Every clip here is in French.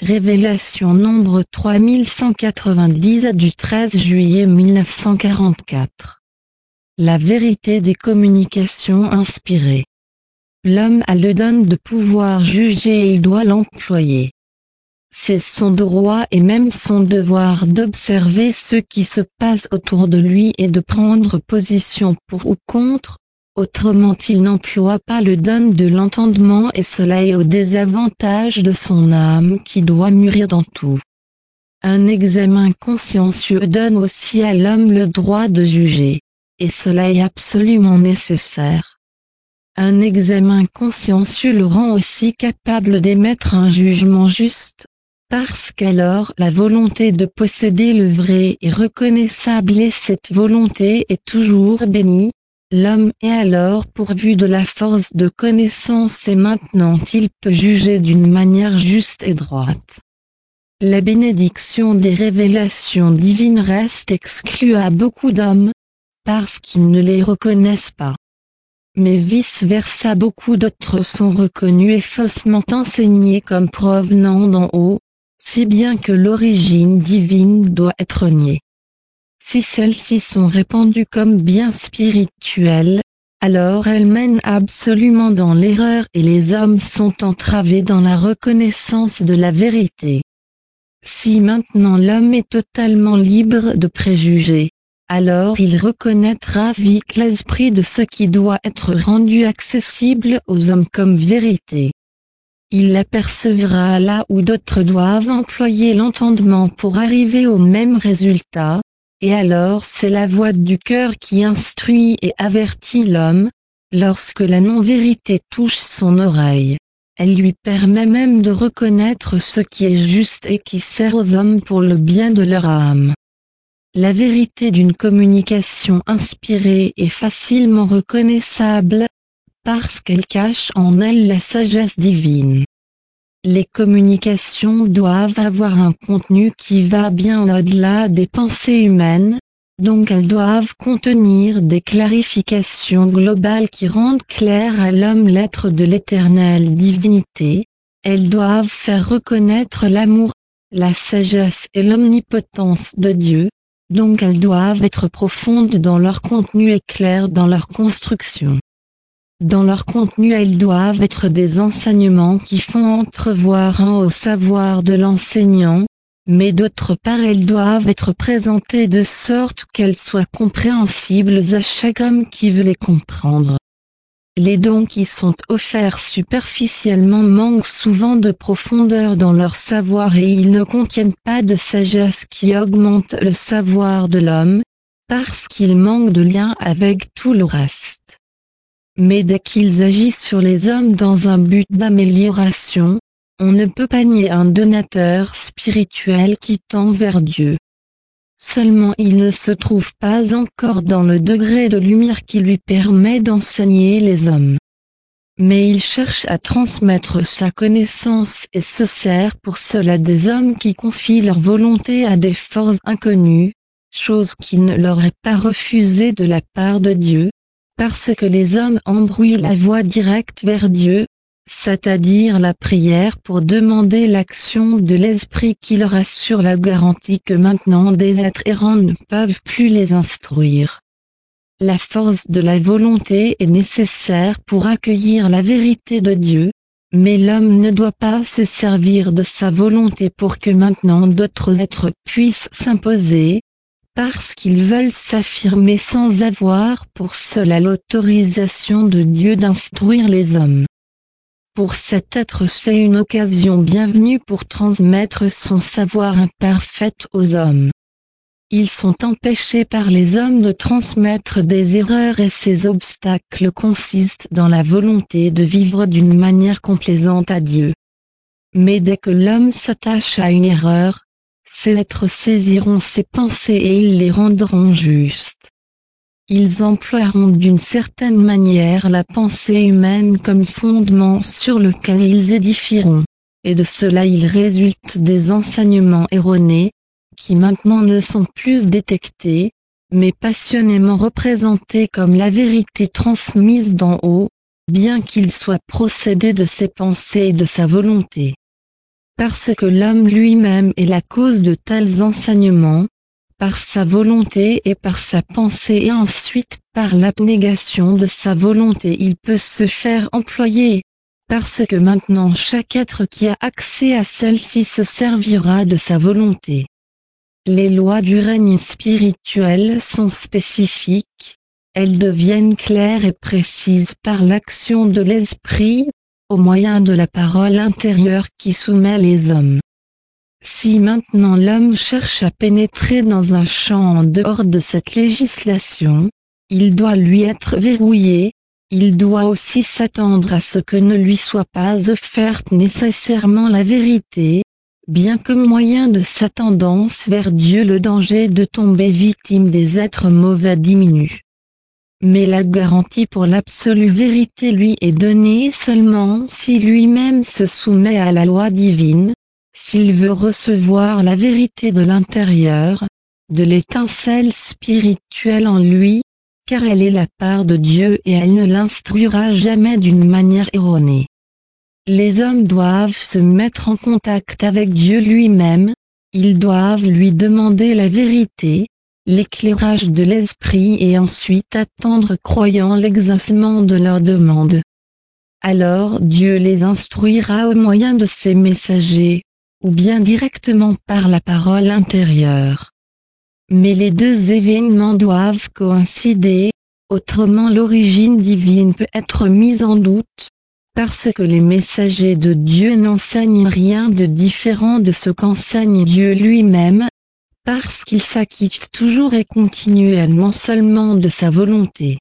Révélation nombre 3190 du 13 juillet 1944. La vérité des communications inspirées. L'homme a le don de pouvoir juger et il doit l'employer. C'est son droit et même son devoir d'observer ce qui se passe autour de lui et de prendre position pour ou contre. Autrement, il n'emploie pas le don de l'entendement et cela est au désavantage de son âme qui doit mûrir dans tout. Un examen consciencieux donne aussi à l'homme le droit de juger, et cela est absolument nécessaire. Un examen consciencieux le rend aussi capable d'émettre un jugement juste, parce qu'alors la volonté de posséder le vrai est reconnaissable et cette volonté est toujours bénie. L'homme est alors pourvu de la force de connaissance et maintenant il peut juger d'une manière juste et droite. La bénédiction des révélations divines reste exclue à beaucoup d'hommes, parce qu'ils ne les reconnaissent pas. Mais vice-versa, beaucoup d'autres sont reconnus et faussement enseignés comme provenant d'en haut, si bien que l'origine divine doit être niée. Si celles-ci sont répandues comme bien spirituelles, alors elles mènent absolument dans l'erreur et les hommes sont entravés dans la reconnaissance de la vérité. Si maintenant l'homme est totalement libre de préjugés, alors il reconnaîtra vite l'esprit de ce qui doit être rendu accessible aux hommes comme vérité. Il l'apercevra là où d'autres doivent employer l'entendement pour arriver au même résultat. Et alors c'est la voix du cœur qui instruit et avertit l'homme, lorsque la non-vérité touche son oreille. Elle lui permet même de reconnaître ce qui est juste et qui sert aux hommes pour le bien de leur âme. La vérité d'une communication inspirée est facilement reconnaissable, parce qu'elle cache en elle la sagesse divine. Les communications doivent avoir un contenu qui va bien au-delà des pensées humaines, donc elles doivent contenir des clarifications globales qui rendent clair à l'homme l'être de l'éternelle divinité, elles doivent faire reconnaître l'amour, la sagesse et l'omnipotence de Dieu, donc elles doivent être profondes dans leur contenu et claires dans leur construction. Dans leur contenu, elles doivent être des enseignements qui font entrevoir un haut savoir de l'enseignant, mais d'autre part elles doivent être présentées de sorte qu'elles soient compréhensibles à chaque homme qui veut les comprendre. Les dons qui sont offerts superficiellement manquent souvent de profondeur dans leur savoir et ils ne contiennent pas de sagesse qui augmente le savoir de l'homme, parce qu'ils manquent de lien avec tout le reste. Mais dès qu'ils agissent sur les hommes dans un but d'amélioration, on ne peut pas nier un donateur spirituel qui tend vers Dieu. Seulement il ne se trouve pas encore dans le degré de lumière qui lui permet d'enseigner les hommes. Mais il cherche à transmettre sa connaissance et se sert pour cela des hommes qui confient leur volonté à des forces inconnues, chose qui ne leur est pas refusée de la part de Dieu. Parce que les hommes embrouillent la voie directe vers Dieu, c'est-à-dire la prière pour demander l'action de l'Esprit qui leur assure la garantie que maintenant des êtres errants ne peuvent plus les instruire. La force de la volonté est nécessaire pour accueillir la vérité de Dieu, mais l'homme ne doit pas se servir de sa volonté pour que maintenant d'autres êtres puissent s'imposer, parce qu'ils veulent s'affirmer sans avoir pour cela l'autorisation de Dieu d'instruire les hommes. Pour cet être, c'est une occasion bienvenue pour transmettre son savoir imparfait aux hommes. Ils sont empêchés par les hommes de transmettre des erreurs et ces obstacles consistent dans la volonté de vivre d'une manière complaisante à Dieu. Mais dès que l'homme s'attache à une erreur, ces êtres saisiront ses pensées et ils les rendront justes. Ils emploieront d'une certaine manière la pensée humaine comme fondement sur lequel ils édifieront, et de cela il résulte des enseignements erronés, qui maintenant ne sont plus détectés, mais passionnément représentés comme la vérité transmise d'en haut, bien qu'ils soient procédés de ses pensées et de sa volonté. parce que l'homme lui-même est la cause de tels enseignements, par sa volonté et par sa pensée et ensuite par l'abnégation de sa volonté il peut se faire employer, parce que maintenant chaque être qui a accès à celle-ci se servira de sa volonté. Les lois du règne spirituel sont spécifiques, elles deviennent claires et précises par l'action de l'esprit, au moyen de la parole intérieure qui soumet les hommes. Si maintenant l'homme cherche à pénétrer dans un champ en dehors de cette législation, il doit lui être verrouillé, il doit aussi s'attendre à ce que ne lui soit pas offerte nécessairement la vérité, bien que moyen de sa tendance vers Dieu le danger de tomber victime des êtres mauvais diminue. Mais la garantie pour l'absolue vérité lui est donnée seulement si lui-même se soumet à la loi divine, s'il veut recevoir la vérité de l'intérieur, de l'étincelle spirituelle en lui, car elle est la part de Dieu et elle ne l'instruira jamais d'une manière erronée. Les hommes doivent se mettre en contact avec Dieu lui-même, ils doivent lui demander la vérité, l'éclairage de l'esprit et ensuite attendre croyant l'exaucement de leurs demandes. Alors Dieu les instruira au moyen de ses messagers, ou bien directement par la parole intérieure. Mais les deux événements doivent coïncider, autrement l'origine divine peut être mise en doute, parce que les messagers de Dieu n'enseignent rien de différent de ce qu'enseigne Dieu lui-même, parce qu'il s'acquitte toujours et continuellement seulement de sa volonté.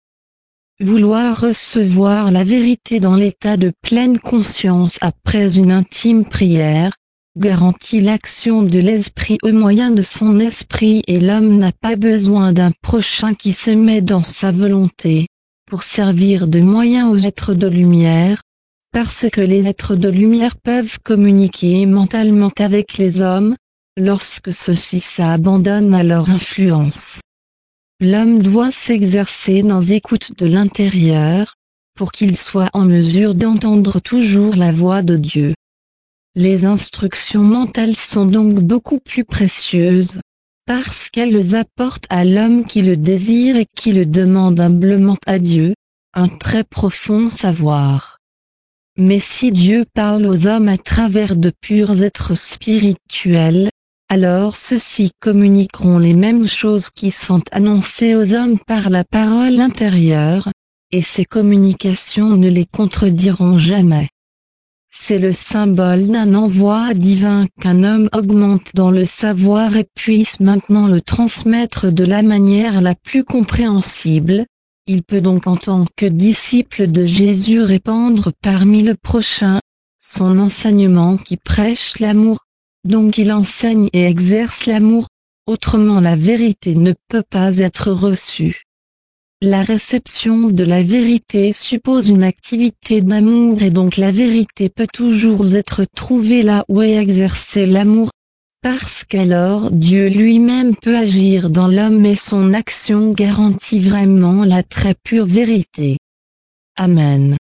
Vouloir recevoir la vérité dans l'état de pleine conscience après une intime prière, garantit l'action de l'esprit au moyen de son esprit et l'homme n'a pas besoin d'un prochain qui se met dans sa volonté, pour servir de moyen aux êtres de lumière, parce que les êtres de lumière peuvent communiquer mentalement avec les hommes, lorsque ceux-ci s'abandonnent à leur influence. L'homme doit s'exercer dans l'écoute de l'intérieur, pour qu'il soit en mesure d'entendre toujours la voix de Dieu. Les instructions mentales sont donc beaucoup plus précieuses, parce qu'elles apportent à l'homme qui le désire et qui le demande humblement à Dieu, un très profond savoir. Mais si Dieu parle aux hommes à travers de purs êtres spirituels, alors ceux-ci communiqueront les mêmes choses qui sont annoncées aux hommes par la parole intérieure, et ces communications ne les contrediront jamais. C'est le symbole d'un envoi divin qu'un homme augmente dans le savoir et puisse maintenant le transmettre de la manière la plus compréhensible. Il peut donc en tant que disciple de Jésus répandre parmi le prochain, son enseignement qui prêche l'amour, donc il enseigne et exerce l'amour, autrement la vérité ne peut pas être reçue. La réception de la vérité suppose une activité d'amour et donc la vérité peut toujours être trouvée là où est exercé l'amour, parce qu'alors Dieu lui-même peut agir dans l'homme et son action garantit vraiment la très pure vérité. Amen.